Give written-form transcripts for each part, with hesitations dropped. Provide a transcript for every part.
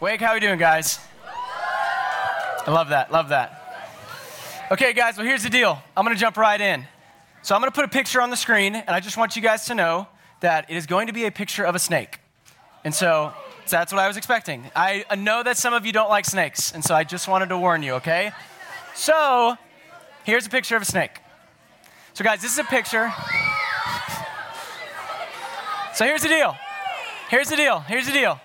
Wake, how are we doing, guys? I love that, love that. Okay, guys, well, here's the deal. I'm going to jump right in. So I'm going to put a picture on the screen, and I just want you guys to know that it is going to be a picture of a snake. And so that's what I was expecting. I know that some of you don't like snakes, and so I just wanted to warn you, okay? So here's a picture of a snake. So, guys, this is a picture. So here's the deal. Here's the deal. Here's the deal.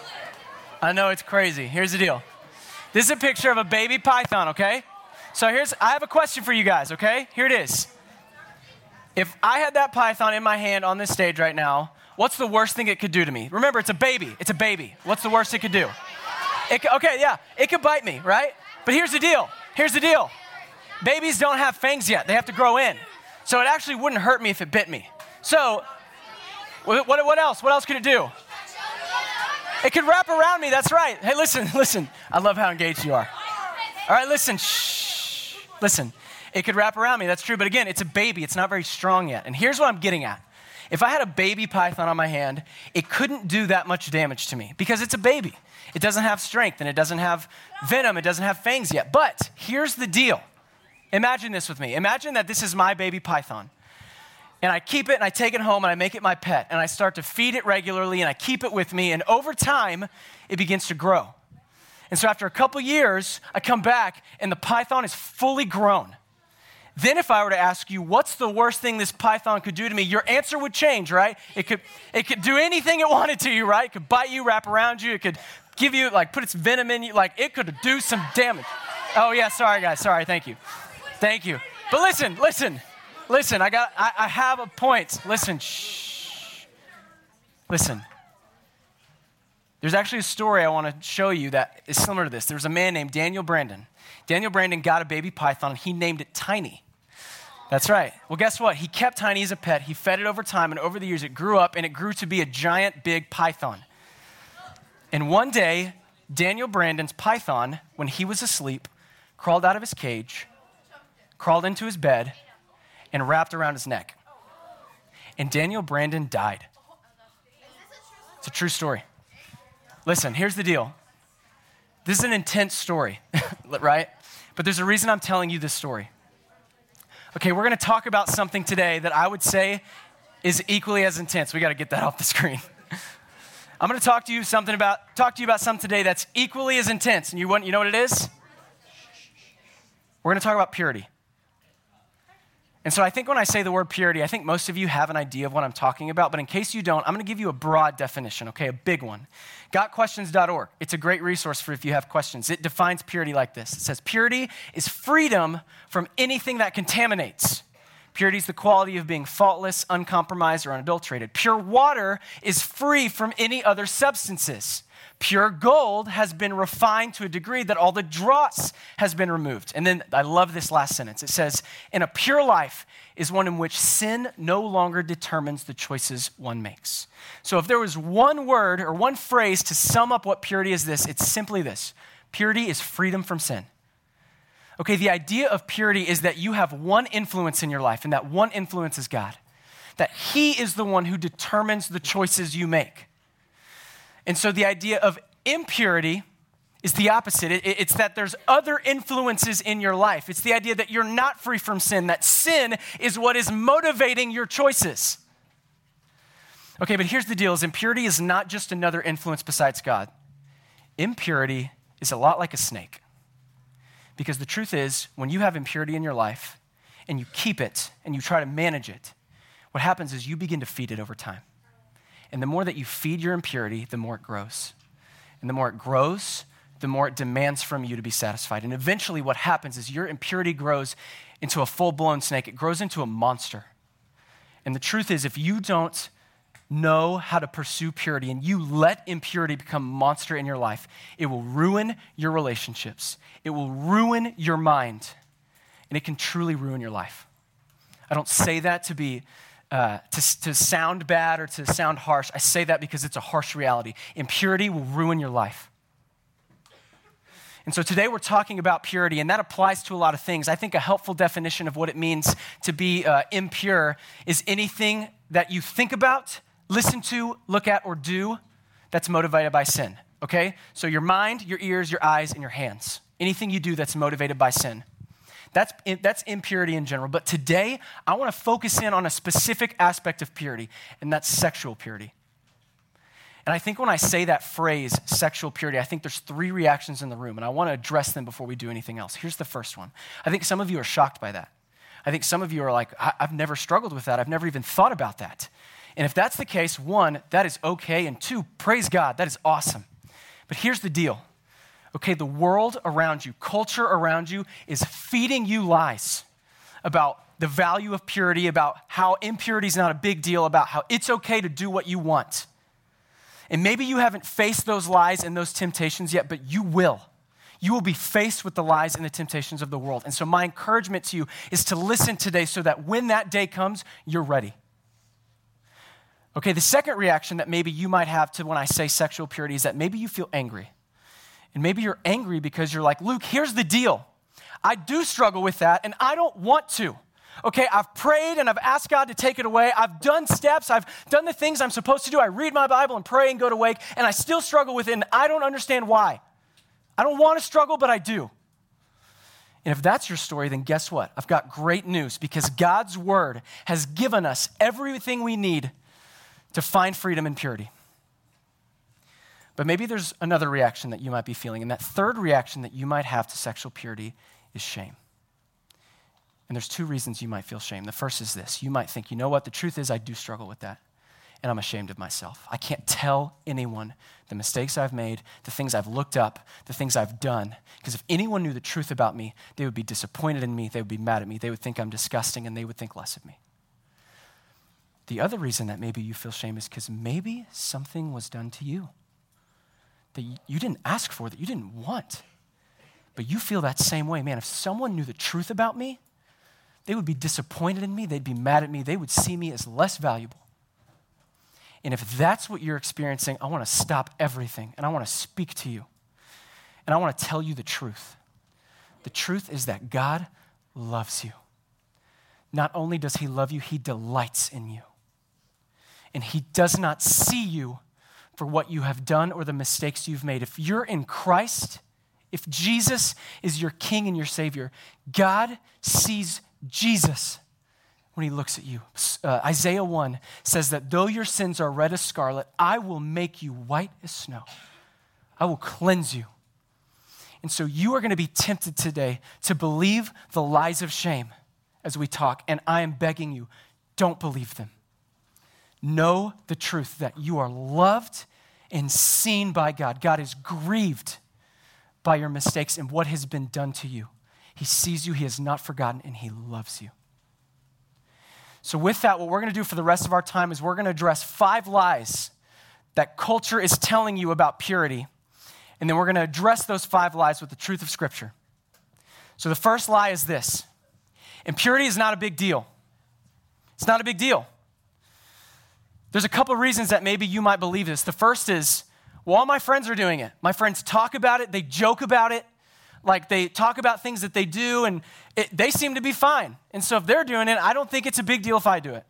I know it's crazy. Here's the deal. This is a picture of a baby python, okay? So I have a question for you guys, okay? Here it is. If I had that python in my hand on this stage right now, what's the worst thing it could do to me? Remember, it's a baby. It's a baby. What's the worst it could do? It could bite me, right? But here's the deal. Here's the deal. Babies don't have fangs yet. They have to grow in. So it actually wouldn't hurt me if it bit me. So what else? What else could it do? It could wrap around me. That's right. Hey, listen. I love how engaged you are. All right, listen. Shh. Listen. It could wrap around me. That's true. But again, it's a baby. It's not very strong yet. And here's what I'm getting at. If I had a baby python on my hand, it couldn't do that much damage to me because it's a baby. It doesn't have strength and it doesn't have venom. It doesn't have fangs yet. But here's the deal. Imagine this with me. Imagine that this is my baby python. And I keep it and I take it home and I make it my pet. And I start to feed it regularly and I keep it with me. And over time, it begins to grow. And so after a couple years, I come back and the python is fully grown. Then if I were to ask you, what's the worst thing this python could do to me? Your answer would change, right? It could do anything it wanted to you, right? It could bite you, wrap around you. It could give you, put its venom in you. It could do some damage. Oh, yeah, sorry, guys. Sorry, thank you. Thank you. But listen. I have a point. Listen, shh. Listen. There's actually a story I want to show you that is similar to this. There was a man named Daniel Brandon. Daniel Brandon got a baby python, and he named it Tiny. That's right. Well, guess what? He kept Tiny as a pet. He fed it over time, and over the years, it grew up, and it grew to be a giant, big python. And one day, Daniel Brandon's python, when he was asleep, crawled out of his cage, crawled into his bed, and wrapped around his neck. And Daniel Brandon died. It's a true story. Listen, here's the deal. This is an intense story, right? But there's a reason I'm telling you this story. Okay, we're going to talk about something today that I would say is equally as intense. We got to get that off the screen. I'm going to talk to you about something today that's equally as intense. And you know what it is? We're going to talk about purity. And so I think when I say the word purity, I think most of you have an idea of what I'm talking about. But in case you don't, I'm going to give you a broad definition, okay, a big one. GotQuestions.org. It's a great resource for if you have questions. It defines purity like this. It says, purity is freedom from anything that contaminates. Purity is the quality of being faultless, uncompromised, or unadulterated. Pure water is free from any other substances. Pure gold has been refined to a degree that all the dross has been removed. And then I love this last sentence. It says, and a pure life is one in which sin no longer determines the choices one makes. So if there was one word or one phrase to sum up what purity is, it's simply this. Purity is freedom from sin. Okay, the idea of purity is that you have one influence in your life, and that one influence is God. That He is the one who determines the choices you make. And so the idea of impurity is the opposite. It's that there's other influences in your life. It's the idea that you're not free from sin, that sin is what is motivating your choices. Okay, but here's the deal, is impurity is not just another influence besides God. Impurity is a lot like a snake. Because the truth is, when you have impurity in your life and you keep it and you try to manage it, what happens is you begin to feed it over time. And the more that you feed your impurity, the more it grows. And the more it grows, the more it demands from you to be satisfied. And eventually what happens is your impurity grows into a full-blown snake. It grows into a monster. And the truth is, if you don't know how to pursue purity and you let impurity become a monster in your life, it will ruin your relationships. It will ruin your mind. And it can truly ruin your life. I don't say that to be to sound bad or to sound harsh. I say that because it's a harsh reality. Impurity will ruin your life. And so today we're talking about purity, and that applies to a lot of things. I think a helpful definition of what it means to be impure is anything that you think about, listen to, look at, or do that's motivated by sin. okay? So your mind, your ears, your eyes, and your hands. Anything you do that's motivated by sin. That's impurity in general. But today, I want to focus in on a specific aspect of purity, and that's sexual purity. And I think when I say that phrase, sexual purity, I think there's 3 reactions in the room, and I want to address them before we do anything else. Here's the first one. I think some of you are shocked by that. I think some of you are like, I've never struggled with that. I've never even thought about that. And if that's the case, 1, that is okay, and 2, praise God, that is awesome. But here's the deal. Okay, the world around you, culture around you is feeding you lies about the value of purity, about how impurity is not a big deal, about how it's okay to do what you want. And maybe you haven't faced those lies and those temptations yet, but you will. You will be faced with the lies and the temptations of the world. And so my encouragement to you is to listen today so that when that day comes, you're ready. Okay, the second reaction that maybe you might have to when I say sexual purity is that maybe you feel angry. And maybe you're angry because you're like, Luke, here's the deal. I do struggle with that, and I don't want to. Okay, I've prayed and I've asked God to take it away. I've done steps. I've done the things I'm supposed to do. I read my Bible and pray and go to wake, and I still struggle with it, and I don't understand why. I don't want to struggle, but I do. And if that's your story, then guess what? I've got great news, because God's word has given us everything we need to find freedom and purity. But maybe there's another reaction that you might be feeling, and that third reaction that you might have to sexual purity is shame. And there's 2 reasons you might feel shame. The first is this. You might think, you know what? The truth is I do struggle with that, and I'm ashamed of myself. I can't tell anyone the mistakes I've made, the things I've looked up, the things I've done, because if anyone knew the truth about me, they would be disappointed in me, they would be mad at me, they would think I'm disgusting, and they would think less of me. The other reason that maybe you feel shame is because maybe something was done to you that you didn't ask for, that you didn't want. But you feel that same way. Man, if someone knew the truth about me, they would be disappointed in me, they'd be mad at me, they would see me as less valuable. And if that's what you're experiencing, I want to stop everything, and I want to speak to you. And I want to tell you the truth. The truth is that God loves you. Not only does he love you, he delights in you. And he does not see you for what you have done or the mistakes you've made. If you're in Christ, if Jesus is your King and your Savior, God sees Jesus when he looks at you. Isaiah 1 says that though your sins are red as scarlet, I will make you white as snow. I will cleanse you. And so you are going to be tempted today to believe the lies of shame as we talk, and I am begging you, don't believe them. Know the truth that you are loved and seen by God. God is grieved by your mistakes and what has been done to you. He sees you, he has not forgotten, and he loves you. So with that, what we're going to do for the rest of our time is we're going to address 5 lies that culture is telling you about purity, and then we're going to address those 5 lies with the truth of Scripture. So the first lie is this: impurity is not a big deal. It's not a big deal. There's a couple of reasons that maybe you might believe this. The first is, well, all my friends are doing it. My friends talk about it, they joke about it, like they talk about things that they do, and they seem to be fine. And so if they're doing it, I don't think it's a big deal if I do it.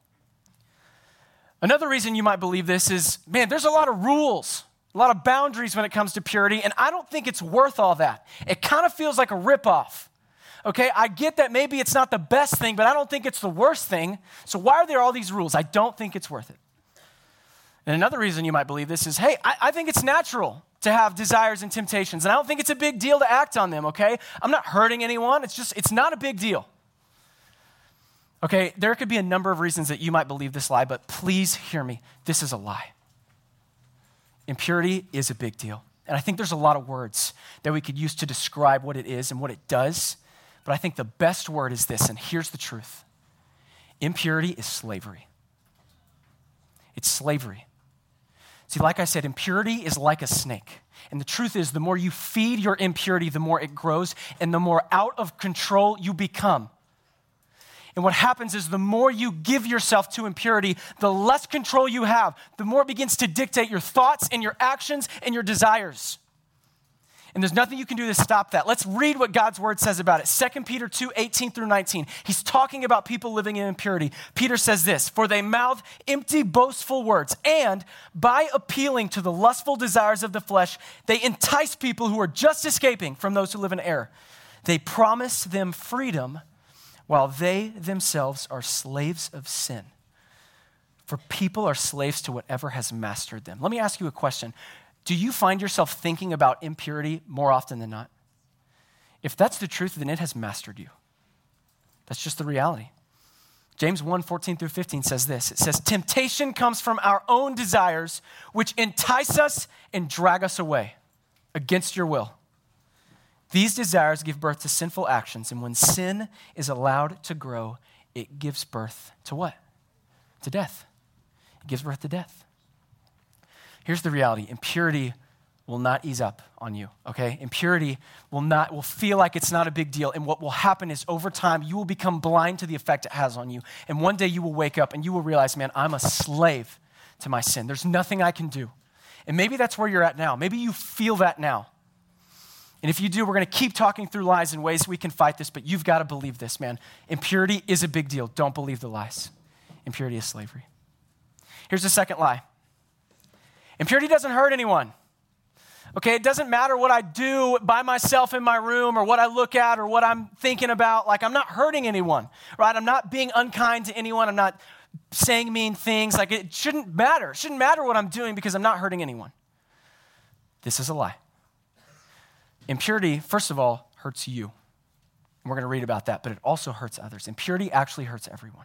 Another reason you might believe this is, man, there's a lot of rules, a lot of boundaries when it comes to purity, and I don't think it's worth all that. It kind of feels like a ripoff. Okay, I get that maybe it's not the best thing, but I don't think it's the worst thing. So why are there all these rules? I don't think it's worth it. And another reason you might believe this is, hey, I think it's natural to have desires and temptations, and I don't think it's a big deal to act on them, okay? I'm not hurting anyone. It's not a big deal. Okay, there could be a number of reasons that you might believe this lie, but please hear me. This is a lie. Impurity is a big deal. And I think there's a lot of words that we could use to describe what it is and what it does. But I think the best word is this, and here's the truth. Impurity is slavery. It's slavery. See, like I said, impurity is like a snake. And the truth is, the more you feed your impurity, the more it grows, and the more out of control you become. And what happens is the more you give yourself to impurity, the less control you have, the more it begins to dictate your thoughts and your actions and your desires. And there's nothing you can do to stop that. Let's read what God's word says about it. 2 Peter 2, 18 through 19. He's talking about people living in impurity. Peter says this, for they mouth empty, boastful words, and by appealing to the lustful desires of the flesh, they entice people who are just escaping from those who live in error. They promise them freedom while they themselves are slaves of sin. For people are slaves to whatever has mastered them. Let me ask you a question. Do you find yourself thinking about impurity more often than not? If that's the truth, then it has mastered you. That's just the reality. James 1, 14 through 15 says this. It says, temptation comes from our own desires, which entice us and drag us away against your will. These desires give birth to sinful actions, and when sin is allowed to grow, it gives birth to what? To death. It gives birth to death. Here's the reality. Impurity will not ease up on you, okay? Impurity will feel like it's not a big deal, and what will happen is over time, you will become blind to the effect it has on you, and one day you will wake up and you will realize, man, I'm a slave to my sin. There's nothing I can do. And maybe that's where you're at now. Maybe you feel that now. And if you do, we're going to keep talking through lies and ways we can fight this, but you've got to believe this, man. Impurity is a big deal. Don't believe the lies. Impurity is slavery. Here's the second lie. Impurity doesn't hurt anyone. Okay, it doesn't matter what I do by myself in my room or what I look at or what I'm thinking about. Like, I'm not hurting anyone, right? I'm not being unkind to anyone. I'm not saying mean things. Like, it shouldn't matter. It shouldn't matter what I'm doing because I'm not hurting anyone. This is a lie. Impurity, first of all, hurts you. And we're going to read about that, but it also hurts others. Impurity actually hurts everyone.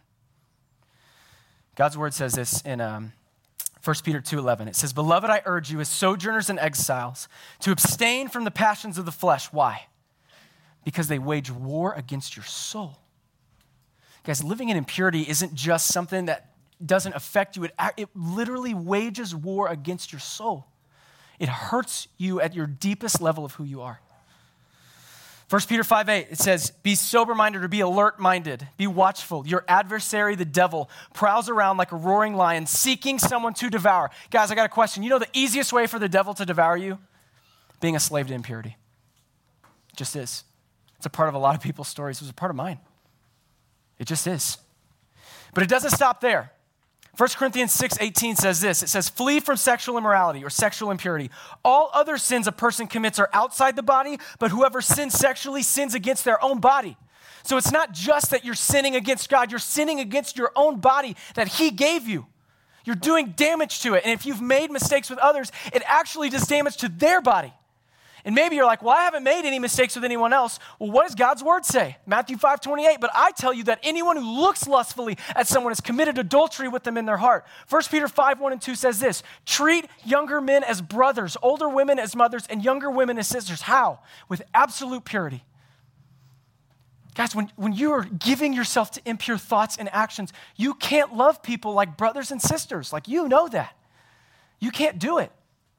God's word says this in 1 Peter 2:11. It says, beloved, I urge you as sojourners and exiles to abstain from the passions of the flesh. Why? Because they wage war against your soul. Guys, living in impurity isn't just something that doesn't affect you. It literally wages war against your soul. It hurts you at your deepest level of who you are. 1 Peter 5:8, it says, be sober-minded or be alert-minded. Be watchful. Your adversary, the devil, prowls around like a roaring lion, seeking someone to devour. Guys, I got a question. You know the easiest way for the devil to devour you? Being a slave to impurity. It just is. It's a part of a lot of people's stories. It was a part of mine. It just is. But it doesn't stop there. 1 Corinthians 6:18 says this. It says, flee from sexual immorality or sexual impurity. All other sins a person commits are outside the body, but whoever sins sexually sins against their own body. So it's not just that you're sinning against God, you're sinning against your own body that he gave you. You're doing damage to it. And if you've made mistakes with others, it actually does damage to their body. And maybe you're like, well, I haven't made any mistakes with anyone else. Well, what does God's word say? Matthew 5:28, but I tell you that anyone who looks lustfully at someone has committed adultery with them in their heart. 1 Peter 5:1 and 2 says this, treat younger men as brothers, older women as mothers, and younger women as sisters. How? With absolute purity. Guys, when you are giving yourself to impure thoughts and actions, you can't love people like brothers and sisters. Like, you know that. You can't do it.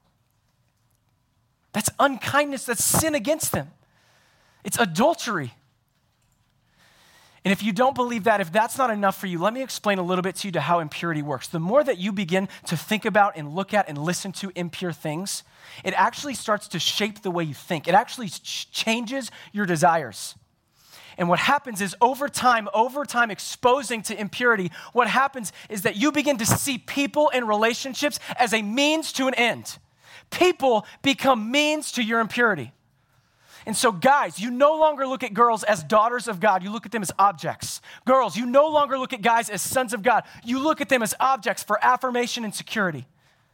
That's unkindness. That's sin against them. It's adultery. And if you don't believe that, if that's not enough for you, let me explain a little bit to you to how impurity works. The more that you begin to think about and look at and listen to impure things, it actually starts to shape the way you think. It actually changes your desires. And what happens is over time exposing to impurity, what happens is that you begin to see people and relationships as a means to an end. People become means to your impurity. And so guys, you no longer look at girls as daughters of God. You look at them as objects. Girls, you no longer look at guys as sons of God. You look at them as objects for affirmation and security.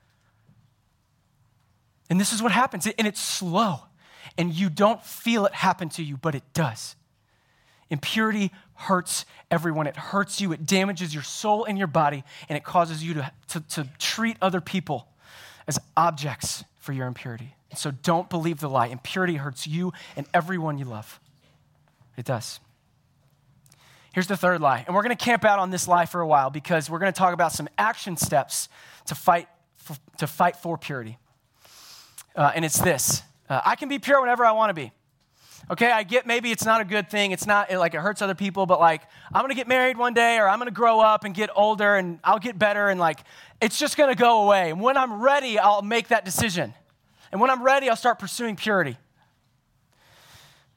And this is what happens. And it's slow. And you don't feel it happen to you, but it does. Impurity hurts everyone. It hurts you. It damages your soul and your body. And it causes you to treat other people as objects for your impurity. And so don't believe the lie. Impurity hurts you and everyone you love. It does. Here's the third lie. And we're going to camp out on this lie for a while because we're going to talk about some action steps to fight for purity. And it's this. I can be pure whenever I want to be. Okay, I get maybe it's not a good thing. It's not like it hurts other people, but like I'm going to get married one day or I'm going to grow up and get older and I'll get better and like it's just going to go away. And when I'm ready, I'll make that decision. And when I'm ready, I'll start pursuing purity.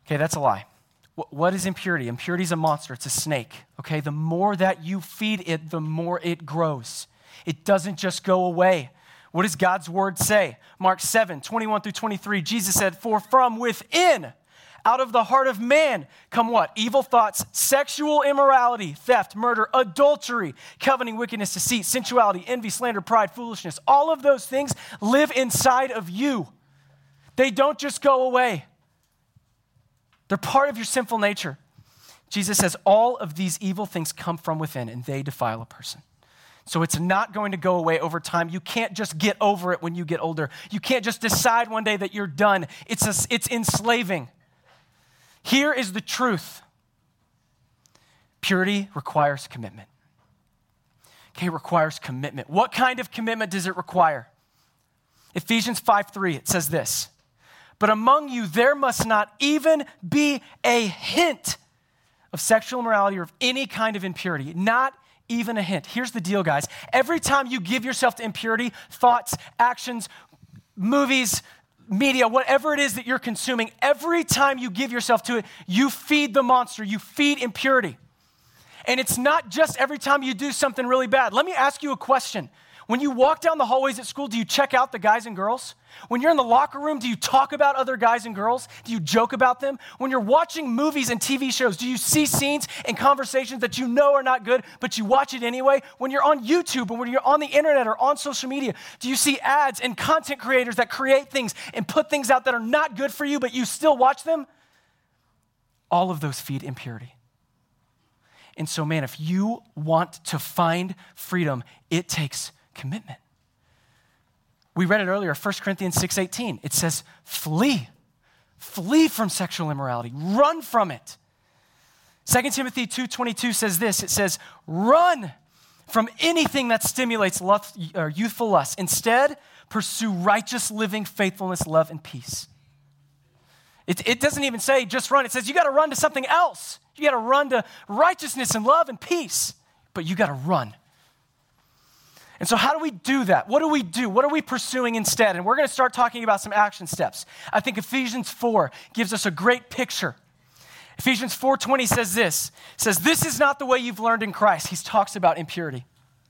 Okay, that's a lie. What is impurity? Impurity is a monster. It's a snake. Okay, the more that you feed it, the more it grows. It doesn't just go away. What does God's word say? Mark 7:21-23, Jesus said, "For from within, out of the heart of man, come what? Evil thoughts, sexual immorality, theft, murder, adultery, coveting, wickedness, deceit, sensuality, envy, slander, pride, foolishness." All of those things live inside of you. They don't just go away. They're part of your sinful nature. Jesus says all of these evil things come from within and they defile a person. So it's not going to go away over time. You can't just get over it when you get older. You can't just decide one day that you're done. It's enslaving. Here is the truth. Purity requires commitment. Okay, it requires commitment. What kind of commitment does it require? Ephesians 5:3, it says this, "But among you there must not even be a hint of sexual immorality or of any kind of impurity." Not even a hint. Here's the deal, guys. Every time you give yourself to impurity, thoughts, actions, movies, media, whatever it is that you're consuming, every time you give yourself to it, you feed the monster, you feed impurity. And it's not just every time you do something really bad. Let me ask you a question. When you walk down the hallways at school, do you check out the guys and girls? When you're in the locker room, do you talk about other guys and girls? Do you joke about them? When you're watching movies and TV shows, do you see scenes and conversations that you know are not good, but you watch it anyway? When you're on YouTube or when you're on the internet or on social media, do you see ads and content creators that create things and put things out that are not good for you, but you still watch them? All of those feed impurity. And so, man, if you want to find freedom, it takes commitment. We read it earlier, 1 Corinthians 6:18. It says, flee from sexual immorality, run from it. 2 Timothy 2:22 says this, it says, run from anything that stimulates youthful lust. Instead, pursue righteous living, faithfulness, love, and peace. It doesn't even say just run. It says you got to run to something else. You got to run to righteousness and love and peace, but you got to run. And so how do we do that? What do we do? What are we pursuing instead? And we're going to start talking about some action steps. I think Ephesians 4 gives us a great picture. Ephesians 4:20 says this. It says, "This is not the way you've learned in Christ." He talks about impurity.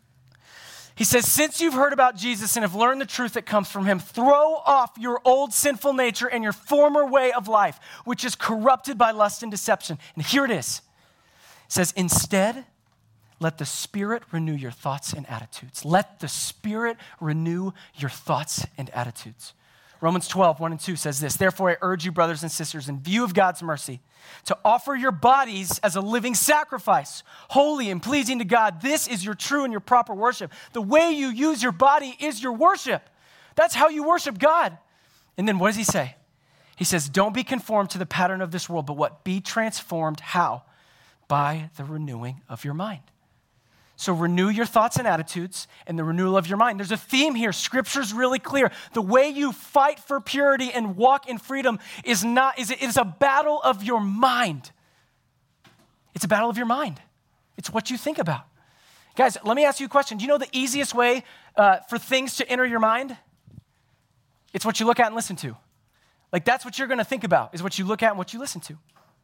He says, "Since you've heard about Jesus and have learned the truth that comes from him, throw off your old sinful nature and your former way of life, which is corrupted by lust and deception." And here it is. It says, "Instead, let the Spirit renew your thoughts and attitudes." Let the Spirit renew your thoughts and attitudes. Romans 12:1-2 says this, "Therefore I urge you, brothers and sisters, in view of God's mercy, to offer your bodies as a living sacrifice, holy and pleasing to God. This is your true and your proper worship." The way you use your body is your worship. That's how you worship God. And then what does he say? He says, "Don't be conformed to the pattern of this world, but what? Be transformed." How? By the renewing of your mind. So renew your thoughts and attitudes and the renewal of your mind. There's a theme here. Scripture's really clear. The way you fight for purity and walk in freedom it is a battle of your mind. It's a battle of your mind. It's what you think about. Guys, let me ask you a question. Do you know the easiest way for things to enter your mind? It's what you look at and listen to. Like that's what you're going to think about, is what you look at and what you listen to.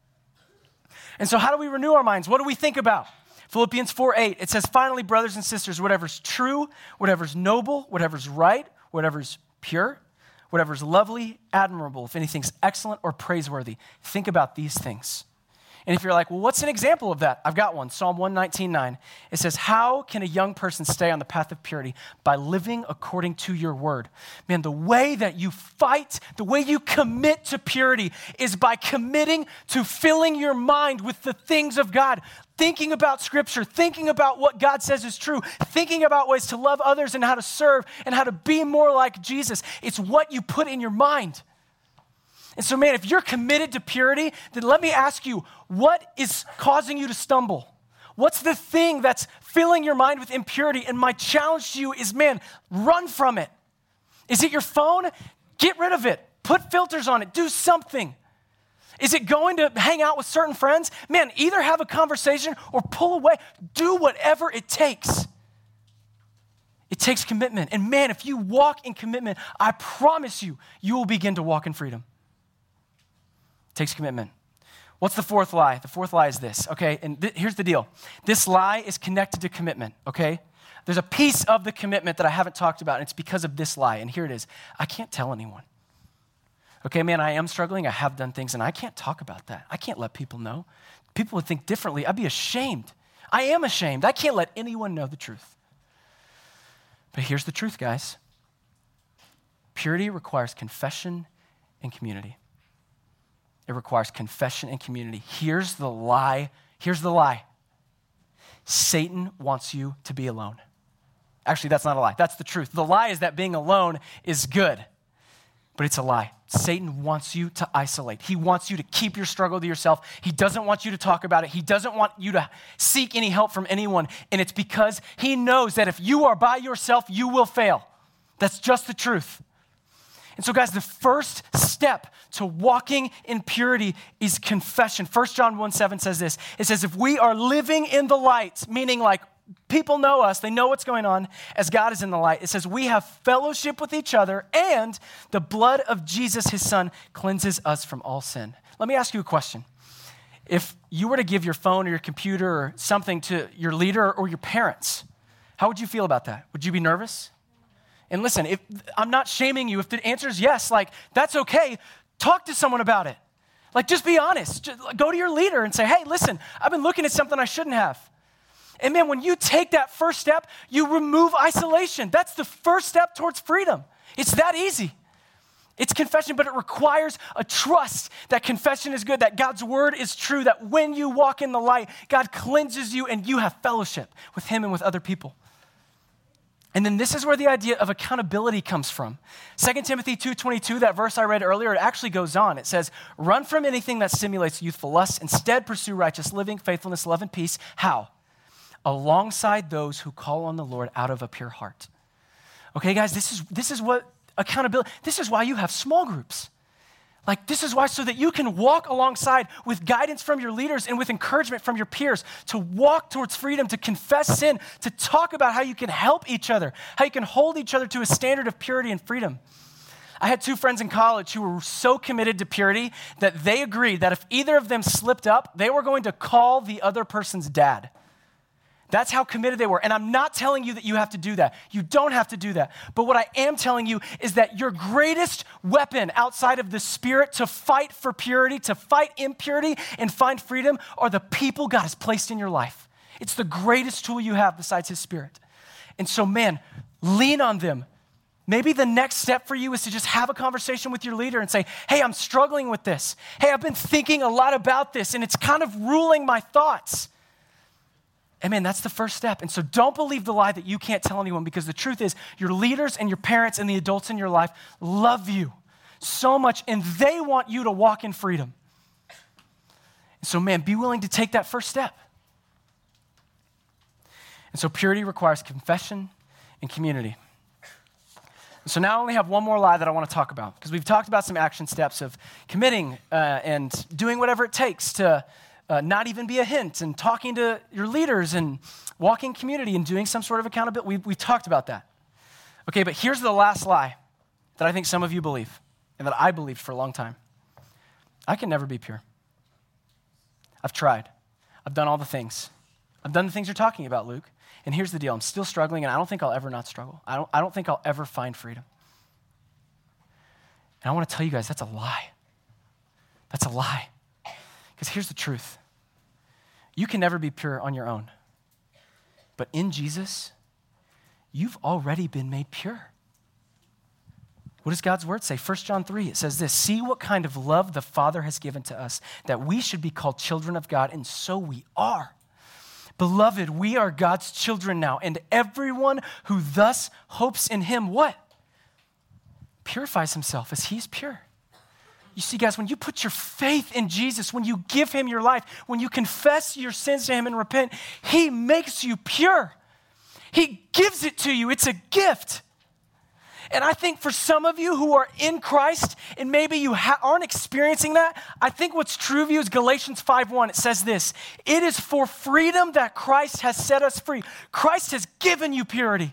And so how do we renew our minds? What do we think about? Philippians 4:8, it says, "Finally, brothers and sisters, whatever's true, whatever's noble, whatever's right, whatever's pure, whatever's lovely, admirable, if anything's excellent or praiseworthy, think about these things." And if you're like, well, what's an example of that? I've got one, Psalm 119:9. It says, "How can a young person stay on the path of purity? By living according to your word." Man, the way that you fight, the way you commit to purity is by committing to filling your mind with the things of God, thinking about Scripture, thinking about what God says is true, thinking about ways to love others and how to serve and how to be more like Jesus. It's what you put in your mind. And so, man, if you're committed to purity, then let me ask you, what is causing you to stumble? What's the thing that's filling your mind with impurity? And my challenge to you is, man, run from it. Is it your phone? Get rid of it. Put filters on it. Do something. Is it going to hang out with certain friends? Man, either have a conversation or pull away. Do whatever it takes. It takes commitment. And man, if you walk in commitment, I promise you, you will begin to walk in freedom. It takes commitment. What's the fourth lie? The fourth lie is this, okay? And here's the deal. This lie is connected to commitment, okay? There's a piece of the commitment that I haven't talked about, and it's because of this lie. And here it is. I can't tell anyone. Okay, man, I am struggling. I have done things, and I can't talk about that. I can't let people know. People would think differently. I'd be ashamed. I am ashamed. I can't let anyone know the truth. But here's the truth, guys. Purity requires confession and community. It requires confession and community. Here's the lie. Here's the lie. Satan wants you to be alone. Actually, that's not a lie. That's the truth. The lie is that being alone is good, but it's a lie. Satan wants you to isolate. He wants you to keep your struggle to yourself. He doesn't want you to talk about it. He doesn't want you to seek any help from anyone, and it's because he knows that if you are by yourself, you will fail. That's just the truth. And so, guys, the first step to walking in purity is confession. 1 John 1:7 says this. It says, if we are living in the light, meaning like people know us, they know what's going on as God is in the light. It says we have fellowship with each other, and the blood of Jesus, his son, cleanses us from all sin. Let me ask you a question. If you were to give your phone or your computer or something to your leader or your parents, how would you feel about that? Would you be nervous? And listen, if I'm not shaming you. If the answer is yes, like, that's okay. Talk to someone about it. Like, just be honest. Just go to your leader and say, hey, listen, I've been looking at something I shouldn't have. And man, when you take that first step, you remove isolation. That's the first step towards freedom. It's that easy. It's confession, but it requires a trust that confession is good, that God's word is true, that when you walk in the light, God cleanses you and you have fellowship with him and with other people. And then this is where the idea of accountability comes from. 2 Timothy 2:22, that verse I read earlier, it actually goes on. It says, run from anything that stimulates youthful lust. Instead, pursue righteous living, faithfulness, love, and peace. How? Alongside those who call on the Lord out of a pure heart. Okay, guys, this is what accountability, this is why you have small groups. Like, this is why, so that you can walk alongside with guidance from your leaders and with encouragement from your peers to walk towards freedom, to confess sin, to talk about how you can help each other, how you can hold each other to a standard of purity and freedom. I had two friends in college who were so committed to purity that they agreed that if either of them slipped up, they were going to call the other person's dad. That's how committed they were. And I'm not telling you that you have to do that. You don't have to do that. But what I am telling you is that your greatest weapon outside of the Spirit to fight for purity, to fight impurity and find freedom are the people God has placed in your life. It's the greatest tool you have besides his Spirit. And so, man, lean on them. Maybe the next step for you is to just have a conversation with your leader and say, hey, I'm struggling with this. Hey, I've been thinking a lot about this and it's kind of ruling my thoughts. And man, that's the first step. And so don't believe the lie that you can't tell anyone, because the truth is your leaders and your parents and the adults in your life love you so much and they want you to walk in freedom. And so man, be willing to take that first step. And so purity requires confession and community. And so now I only have one more lie that I want to talk about, because we've talked about some action steps of committing and doing whatever it takes to not even be a hint, and talking to your leaders and walking community and doing some sort of accountability. We've talked about that. Okay, but here's the last lie that I think some of you believe and that I believed for a long time. I can never be pure. I've tried. I've done all the things. I've done the things you're talking about, Luke. And here's the deal. I'm still struggling, and I don't think I'll ever not struggle. I don't think I'll ever find freedom. And I want to tell you guys, that's a lie. That's a lie. Because here's the truth. You can never be pure on your own. But in Jesus, you've already been made pure. What does God's word say? 1 John 3, it says this, see what kind of love the Father has given to us, that we should be called children of God, and so we are. Beloved, we are God's children now, and everyone who thus hopes in him, what? Purifies himself as he's pure. You see, guys, when you put your faith in Jesus, when you give him your life, when you confess your sins to him and repent, he makes you pure. He gives it to you. It's a gift. And I think for some of you who are in Christ and maybe you aren't experiencing that, I think what's true of you is Galatians 5:1. It says this, it is for freedom that Christ has set us free. Christ has given you purity.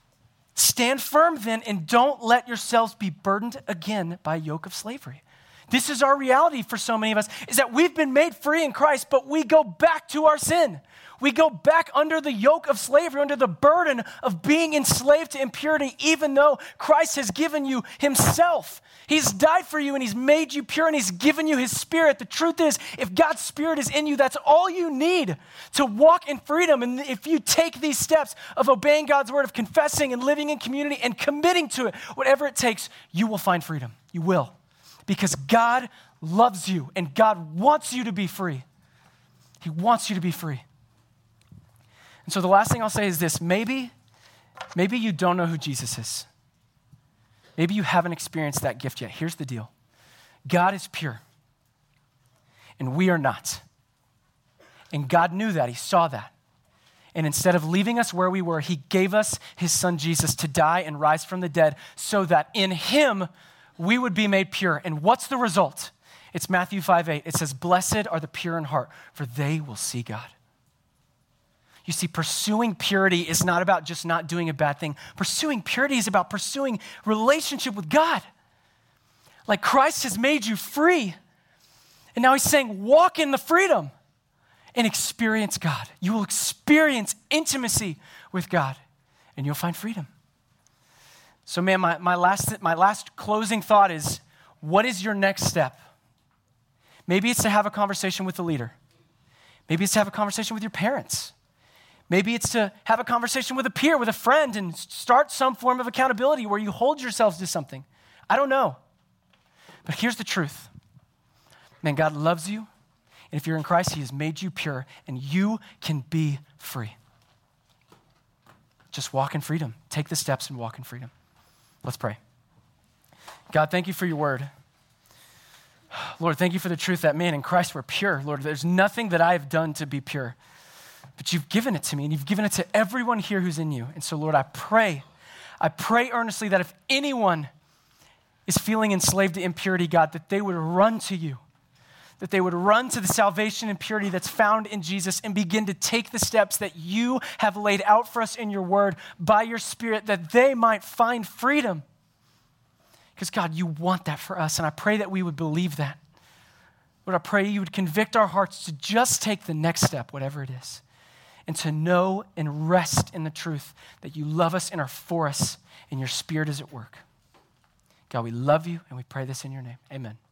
Stand firm then, and don't let yourselves be burdened again by a yoke of slavery. This is our reality for so many of us, is that we've been made free in Christ, but we go back to our sin. We go back under the yoke of slavery, under the burden of being enslaved to impurity, even though Christ has given you himself. He's died for you and he's made you pure and he's given you his spirit. The truth is, if God's spirit is in you, that's all you need to walk in freedom. And if you take these steps of obeying God's word, of confessing and living in community and committing to it, whatever it takes, you will find freedom. You will. Because God loves you and God wants you to be free. He wants you to be free. And so the last thing I'll say is this. Maybe you don't know who Jesus is. Maybe you haven't experienced that gift yet. Here's the deal. God is pure, and we are not. And God knew that. He saw that. And instead of leaving us where we were, he gave us his son Jesus to die and rise from the dead so that in him we would be made pure. And what's the result? It's Matthew 5:8. It says, "Blessed are the pure in heart, for they will see God." You see, pursuing purity is not about just not doing a bad thing. Pursuing purity is about pursuing relationship with God. Like Christ has made you free. And now he's saying, walk in the freedom and experience God. You will experience intimacy with God and you'll find freedom. So man, my last closing thought is, what is your next step? Maybe it's to have a conversation with the leader. Maybe it's to have a conversation with your parents. Maybe it's to have a conversation with a peer, with a friend, and start some form of accountability where you hold yourselves to something. I don't know. But here's the truth. Man, God loves you. And if you're in Christ, he has made you pure, and you can be free. Just walk in freedom. Take the steps and walk in freedom. Let's pray. God, thank you for your word. Lord, thank you for the truth that, man, in Christ we're pure. Lord, there's nothing that I have done to be pure. But you've given it to me, and you've given it to everyone here who's in you. And so, Lord, I pray earnestly that if anyone is feeling enslaved to impurity, God, that they would run to you, that they would run to the salvation and purity that's found in Jesus and begin to take the steps that you have laid out for us in your word by your Spirit, that they might find freedom. Because, God, you want that for us, and I pray that we would believe that. Lord, I pray you would convict our hearts to just take the next step, whatever it is, and to know and rest in the truth that you love us and are for us, and your Spirit is at work. God, we love you, and we pray this in your name. Amen.